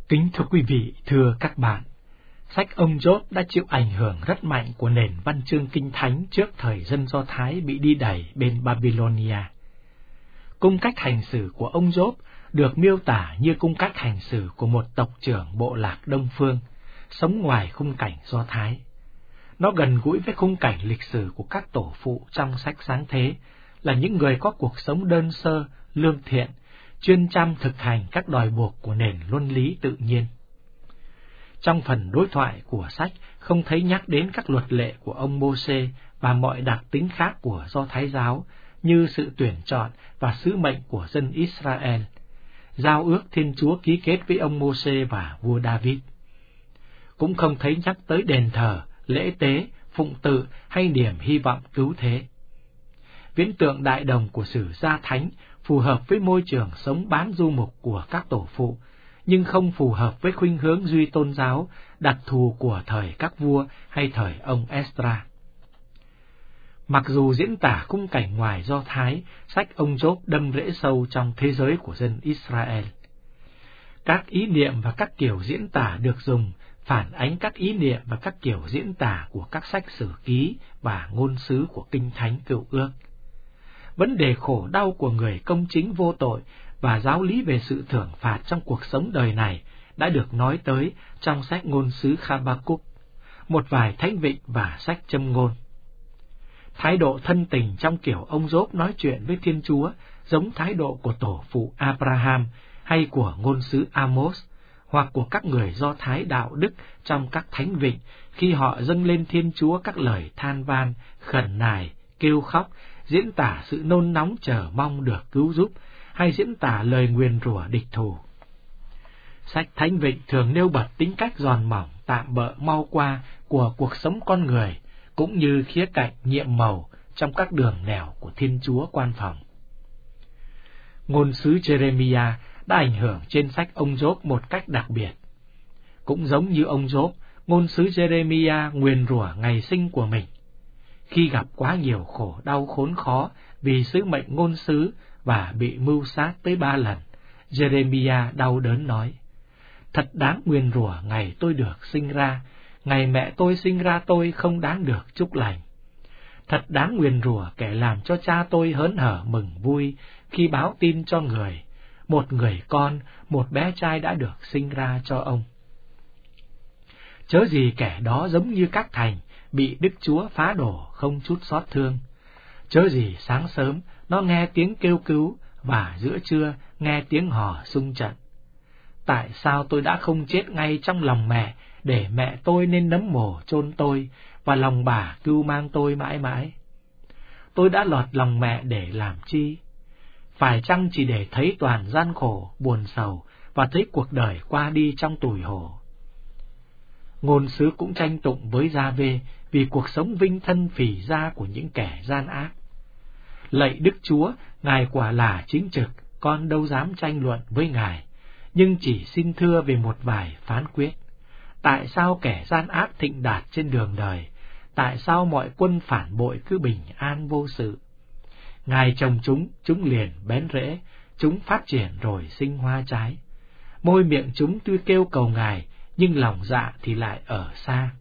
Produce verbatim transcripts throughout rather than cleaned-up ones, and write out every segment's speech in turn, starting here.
Kính thưa quý vị, thưa các bạn, sách ông Gióp đã chịu ảnh hưởng rất mạnh của nền văn chương kinh thánh trước thời dân Do Thái bị đi đày bên Babylonia. Cung cách hành xử của ông Gióp được miêu tả như cung cách hành xử của một tộc trưởng bộ lạc Đông Phương, sống ngoài khung cảnh Do Thái. Nó gần gũi với khung cảnh lịch sử của các tổ phụ trong sách Sáng Thế, là những người có cuộc sống đơn sơ, lương thiện, chuyên chăm thực hành các đòi buộc của nền luân lý tự nhiên. Trong phần đối thoại của sách không thấy nhắc đến các luật lệ của ông Mô-sê và mọi đặc tính khác của Do Thái giáo như sự tuyển chọn và sứ mệnh của dân Israel, giao ước Thiên Chúa ký kết với ông Mô-sê và vua David. Cũng không thấy nhắc tới đền thờ, lễ tế, phụng tự hay niềm hy vọng cứu thế. Viễn tượng đại đồng của sử gia thánh phù hợp với môi trường sống bán du mục của các tổ phụ, nhưng không phù hợp với khuynh hướng duy tôn giáo đặc thù của thời các vua hay thời ông Esdra. Mặc dù diễn tả khung cảnh ngoài Do Thái, sách ông Gióp đâm rễ sâu trong thế giới của dân Israel. Các ý niệm và các kiểu diễn tả được dùng phản ánh các ý niệm và các kiểu diễn tả của các sách sử ký và ngôn sứ của Kinh Thánh Cựu Ước. Vấn đề khổ đau của người công chính vô tội và giáo lý về sự thưởng phạt trong cuộc sống đời này đã được nói tới trong sách ngôn sứ Kha-ba-cúc, một vài thánh vịnh và sách châm ngôn. Thái độ thân tình trong kiểu ông Gióp nói chuyện với Thiên Chúa giống thái độ của tổ phụ Abraham hay của ngôn sứ Amos, hoặc của các người Do Thái đạo đức trong các thánh vịnh khi họ dâng lên Thiên Chúa các lời than van, khẩn nài, kêu khóc, diễn tả sự nôn nóng chờ mong được cứu giúp, hay diễn tả lời nguyền rủa địch thù. Sách Thánh Vịnh thường nêu bật tính cách giòn mỏng, tạm bợ mau qua của cuộc sống con người, cũng như khía cạnh nhiệm màu trong các đường nẻo của Thiên Chúa quan phòng. Ngôn sứ Jeremiah đã ảnh hưởng trên sách ông Gióp một cách đặc biệt. Cũng giống như ông Gióp, ngôn sứ Jeremiah nguyền rủa ngày sinh của mình. Khi gặp quá nhiều khổ đau khốn khó vì sứ mệnh ngôn sứ và bị mưu sát tới ba lần, Jeremiah đau đớn nói: "Thật đáng nguyền rủa ngày tôi được sinh ra, ngày mẹ tôi sinh ra tôi không đáng được chúc lành. Thật đáng nguyền rủa kẻ làm cho cha tôi hớn hở mừng vui khi báo tin cho người, một người con, một bé trai đã được sinh ra cho ông. Chớ gì kẻ đó giống như các thành bị Đức Chúa phá đổ không chút xót thương. Chớ gì sáng sớm nó nghe tiếng kêu cứu và giữa trưa nghe tiếng hò xung trận. Tại sao tôi đã không chết ngay trong lòng mẹ, để mẹ tôi nên nấm mồ chôn tôi và lòng bà cưu mang tôi mãi mãi? Tôi đã lọt lòng mẹ để làm chi? Phải chăng chỉ để thấy toàn gian khổ, buồn sầu và thấy cuộc đời qua đi trong tủi hổ?" Ngôn sứ cũng tranh tụng với Gia-vê vì cuộc sống vinh thân phì ra của những kẻ gian ác. "Lạy Đức Chúa, Ngài quả là chính trực, con đâu dám tranh luận với Ngài, nhưng chỉ xin thưa về một vài phán quyết. Tại sao kẻ gian ác thịnh đạt trên đường đời? Tại sao mọi quân phản bội cứ bình an vô sự? Ngài trồng chúng, chúng liền bén rễ, chúng phát triển rồi sinh hoa trái. Môi miệng chúng tuy kêu cầu Ngài, nhưng lòng dạ thì lại ở xa."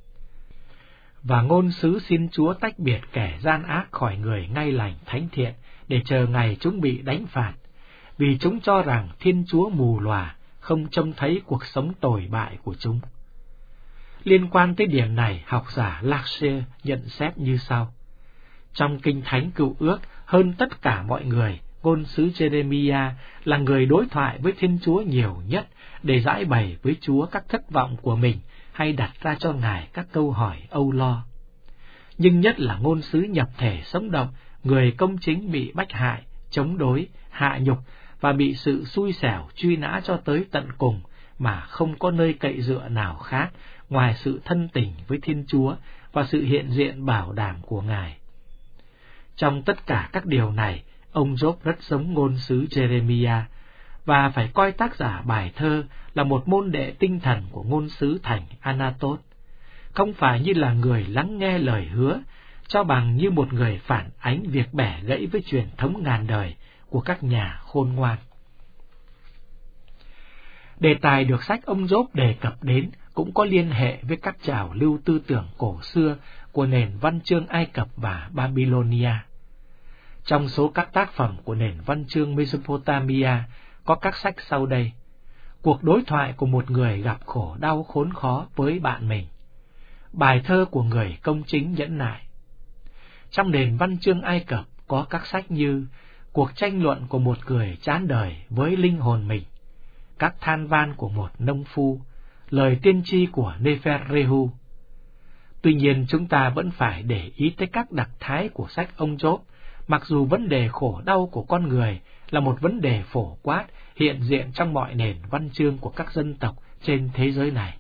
Và ngôn sứ xin Chúa tách biệt kẻ gian ác khỏi người ngay lành thánh thiện, để chờ ngày chúng bị đánh phạt, vì chúng cho rằng Thiên Chúa mù lòa, không trông thấy cuộc sống tồi bại của chúng. Liên quan tới điểm này, học giả Laxe nhận xét như sau: trong Kinh Thánh Cựu Ước, hơn tất cả mọi người, ngôn sứ Jeremiah là người đối thoại với Thiên Chúa nhiều nhất để giải bày với Chúa các thất vọng của mình hay đặt ra cho Ngài các câu hỏi âu lo. Nhưng nhất là ngôn sứ nhập thể sống động, người công chính bị bách hại, chống đối, hạ nhục và bị sự xui xẻo truy nã cho tới tận cùng, mà không có nơi cậy dựa nào khác ngoài sự thân tình với Thiên Chúa và sự hiện diện bảo đảm của Ngài. Trong tất cả các điều này, ông Gióp rất giống ngôn sứ Jeremiah, và phải coi tác giả bài thơ là một môn đệ tinh thần của ngôn sứ thành Anatot, không phải như là người lắng nghe lời hứa, cho bằng như một người phản ánh việc bẻ gãy với truyền thống ngàn đời của các nhà khôn ngoan. Đề tài được sách ông Gióp đề cập đến cũng có liên hệ với các trào lưu tư tưởng cổ xưa của nền văn chương Ai Cập và Babylonia. Trong số các tác phẩm của nền văn chương Mesopotamia có các sách sau đây: Cuộc đối thoại của một người gặp khổ đau khốn khó với bạn mình, Bài thơ của người công chính nhẫn nại. Trong nền văn chương Ai Cập có các sách như Cuộc tranh luận của một người chán đời với linh hồn mình, Các than van của một nông phu, Lời tiên tri của Neferrehu. Tuy nhiên chúng ta vẫn phải để ý tới các đặc thái của sách ông Gióp, mặc dù vấn đề khổ đau của con người là một vấn đề phổ quát hiện diện trong mọi nền văn chương của các dân tộc trên thế giới này.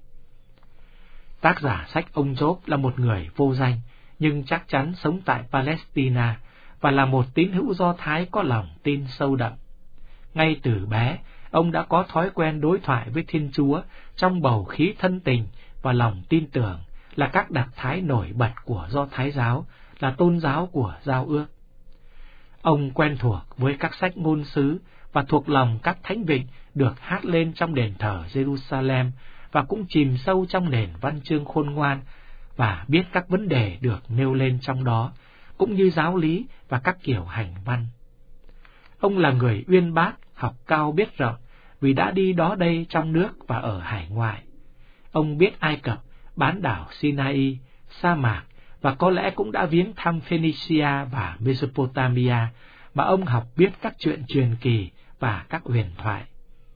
Tác giả sách ông Gióp là một người vô danh, nhưng chắc chắn sống tại Palestine và là một tín hữu Do Thái có lòng tin sâu đậm. Ngay từ bé, ông đã có thói quen đối thoại với Thiên Chúa trong bầu khí thân tình và lòng tin tưởng, là các đặc thái nổi bật của Do Thái giáo, là tôn giáo của Giao Ước. Ông quen thuộc với các sách ngôn sứ và thuộc lòng các thánh vịnh được hát lên trong đền thờ Jerusalem, và cũng chìm sâu trong nền văn chương khôn ngoan và biết các vấn đề được nêu lên trong đó, cũng như giáo lý và các kiểu hành văn. Ông là người uyên bác, học cao biết rộng, vì đã đi đó đây trong nước và ở hải ngoại. Ông biết Ai Cập, bán đảo Sinai, sa mạc, và có lẽ cũng đã viếng thăm Phoenicia và Mesopotamia, mà ông học biết các chuyện truyền kỳ và các huyền thoại.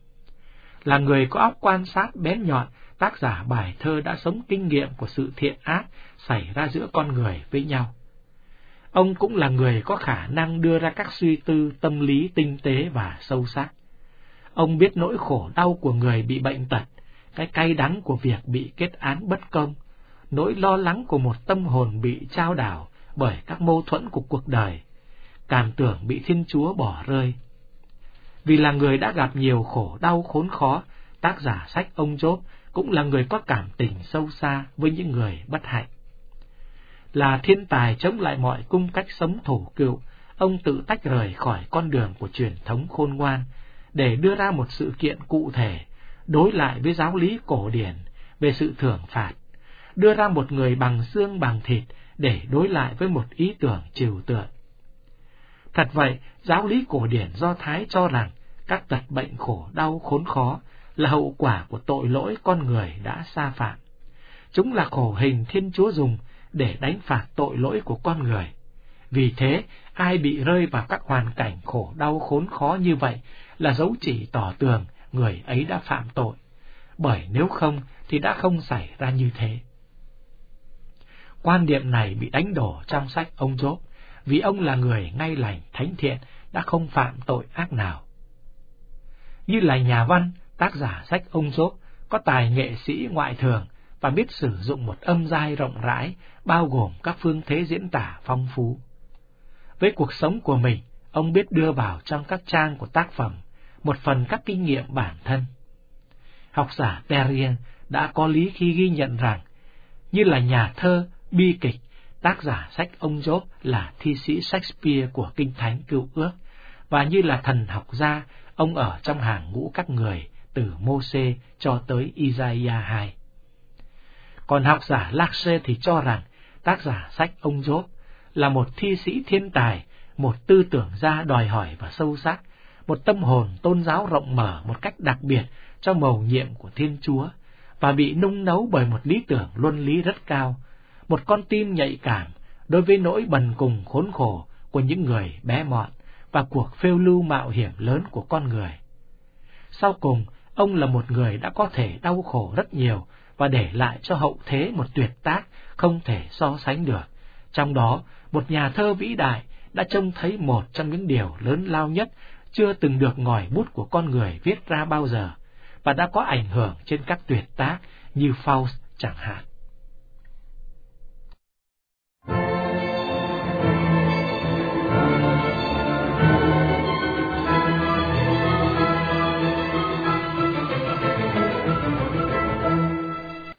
Là người có óc quan sát bén nhọn, tác giả bài thơ đã sống kinh nghiệm của sự thiện ác xảy ra giữa con người với nhau. Ông cũng là người có khả năng đưa ra các suy tư tâm lý tinh tế và sâu sắc. Ông biết nỗi khổ đau của người bị bệnh tật, cái cay đắng của việc bị kết án bất công, nỗi lo lắng của một tâm hồn bị chao đảo bởi các mâu thuẫn của cuộc đời, cảm tưởng bị Thiên Chúa bỏ rơi. Vì là người đã gặp nhiều khổ đau khốn khó, tác giả sách ông Gióp cũng là người có cảm tình sâu xa với những người bất hạnh. Là thiên tài chống lại mọi cung cách sống thủ cựu, ông tự tách rời khỏi con đường của truyền thống khôn ngoan để đưa ra một sự kiện cụ thể, đối lại với giáo lý cổ điển về sự thưởng phạt, đưa ra một người bằng xương bằng thịt để đối lại với một ý tưởng trừu tượng. Thật vậy, giáo lý cổ điển Do Thái cho rằng các tật bệnh khổ đau khốn khó là hậu quả của tội lỗi con người đã sa phạm. Chúng là khổ hình Thiên Chúa dùng để đánh phạt tội lỗi của con người. Vì thế, ai bị rơi vào các hoàn cảnh khổ đau khốn khó như vậy là dấu chỉ tỏ tường người ấy đã phạm tội, bởi nếu không thì đã không xảy ra như thế. Quan điểm này bị đánh đổ trong sách ông Gióp, vì ông là người ngay lành thánh thiện, đã không phạm tội ác nào. Như là nhà văn, tác giả sách ông Gióp có tài nghệ sĩ ngoại thường và biết sử dụng một âm giai rộng rãi, bao gồm các phương thế diễn tả phong phú. Với cuộc sống của mình, ông biết đưa vào trong các trang của tác phẩm một phần các kinh nghiệm bản thân. Học giả Perrien đã có lý khi ghi nhận rằng, như là nhà thơ, bi kịch, tác giả sách ông Gióp là thi sĩ Shakespeare của Kinh Thánh Cựu Ước, và như là thần học gia, ông ở trong hàng ngũ các người từ Mô-sê cho tới Isaiah hai. Còn học giả Lacxe thì cho rằng tác giả sách ông Gióp là một thi sĩ thiên tài, một tư tưởng gia đòi hỏi và sâu sắc, một tâm hồn tôn giáo rộng mở một cách đặc biệt cho mầu nhiệm của Thiên Chúa, và bị nung nấu bởi một lý tưởng luân lý rất cao, một con tim nhạy cảm đối với nỗi bần cùng khốn khổ của những người bé mọn và cuộc phiêu lưu mạo hiểm lớn của con người. Sau cùng, ông là một người đã có thể đau khổ rất nhiều và để lại cho hậu thế một tuyệt tác không thể so sánh được. Trong đó, một nhà thơ vĩ đại đã trông thấy một trong những điều lớn lao nhất chưa từng được ngòi bút của con người viết ra bao giờ, và đã có ảnh hưởng trên các tuyệt tác như Faust chẳng hạn.